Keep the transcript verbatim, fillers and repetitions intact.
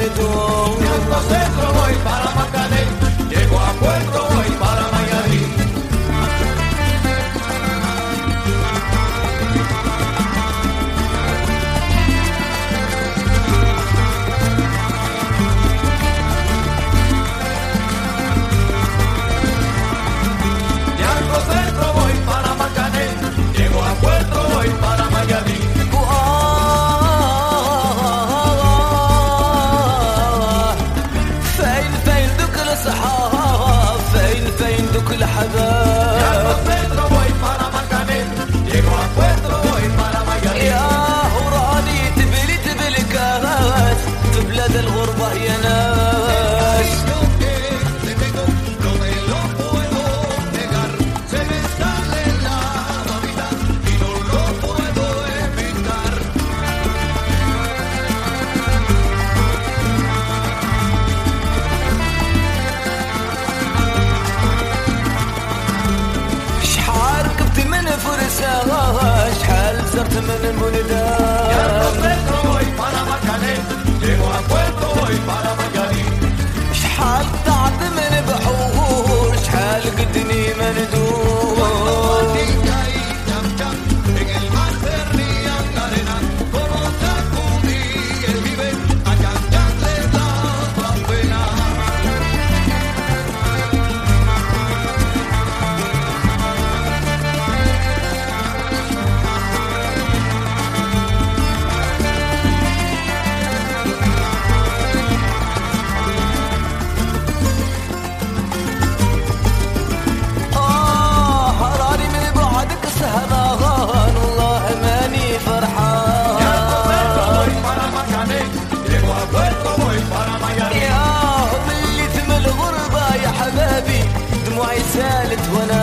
ندوم. Viajando centro voy para Macané, llego a Puerto voy para Mayarí. Viajando centro voy para Macané, llego a Puerto voy para Mayarí. فين فين ذوك الأصحاب، فين فين ذوك الأحباب. Viajando centro voy para Macané, llego a Puerto voy para Mayarí. يا هوراني تبلي تبلي كاس في بلاد الغربة يا ناس. شحال ركبت من فرسان، شحال زرت من Viajando البلدان. centro voy para Macané, llego a Puerto voy para Mayarí. شحال طعت من بحور، شحال قدني مندوب. En el mar se rían arenas, como sacudí el vive, a cantarle daba pena. آه حراري من بعدك سهران، والله ماني Viajando centro فرحان. voy para Macané, llego a Puerto voy para Mayarí. يا هم اللي ثم الغربة يا حبابي، دموعي سالت وانا